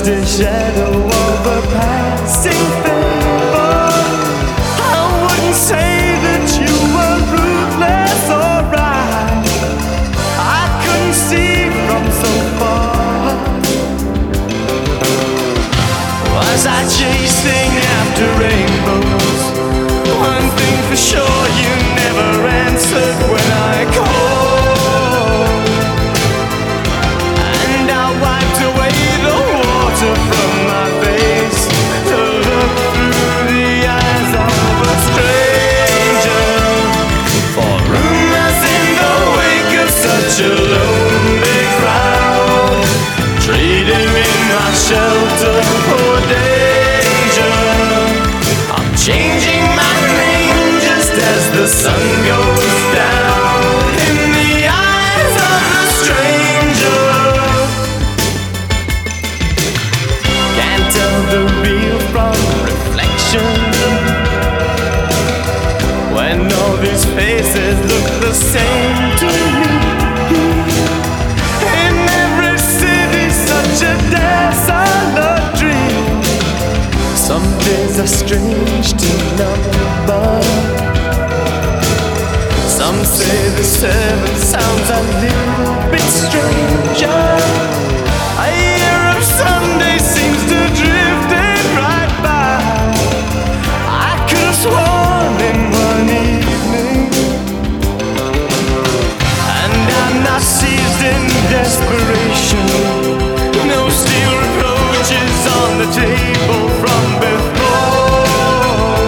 just a shadow of a passing thing. I wouldn't say that you were ruthless or right. I couldn't see from so far. Was I chasing after rainbows? One thing for sure, you never answered when I called. And I wiped away the water from my face to look through the eyes of a stranger. For rumors in the wake of such a lonely crowd, trading in my shelter for danger. I'm changing my name just as the sun goes down in the eyes of a stranger. Can't tell the real from reflection when all these faces look the same to me. In every city, such a desolate dream. Some days are strange to number. Some say the seven sounds a little bit stranger. A year of Sunday seems to drift it right by. I could have sworn in one evening, and I'm not seized in desperation. No steel reproaches on the table from before,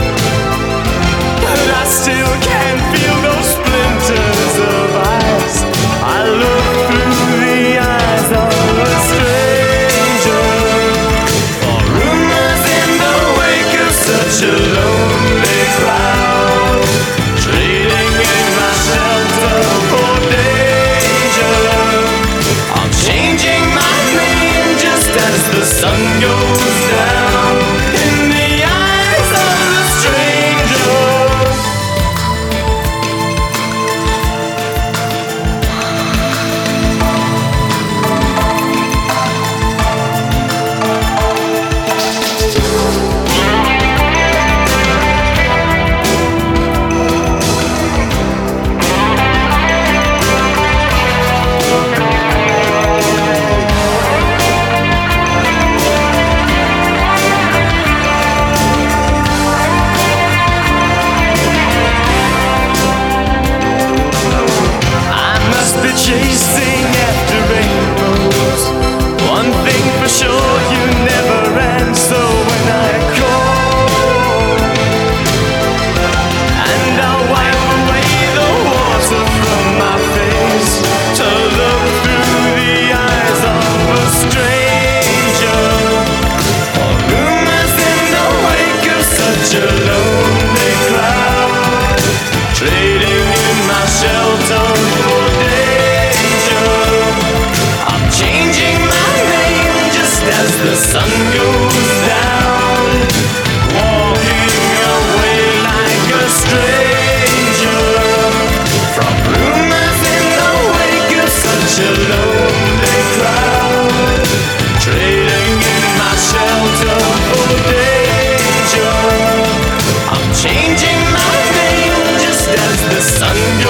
but I still can't feel those splinters of ice. I look through the eyes of a stranger. For rumors in the wake of such a lonely crowd, trading in my shelter for danger. I'm changing my name just as the sun goes down in the eyes of the stranger. Chasing after rainbows. One thing for sure, you never answer when I call. And I'll wipe away the water from my face to look through the eyes of a stranger. For rumors in the wake of such a lonely crowd, trading in my shelter for days. I'm changing my name just as the sun goes down, walking away like a stranger from rumors in the wake of such a lonely crowd, trading in my shelter for danger. I'm changing my name just as the sun goes down.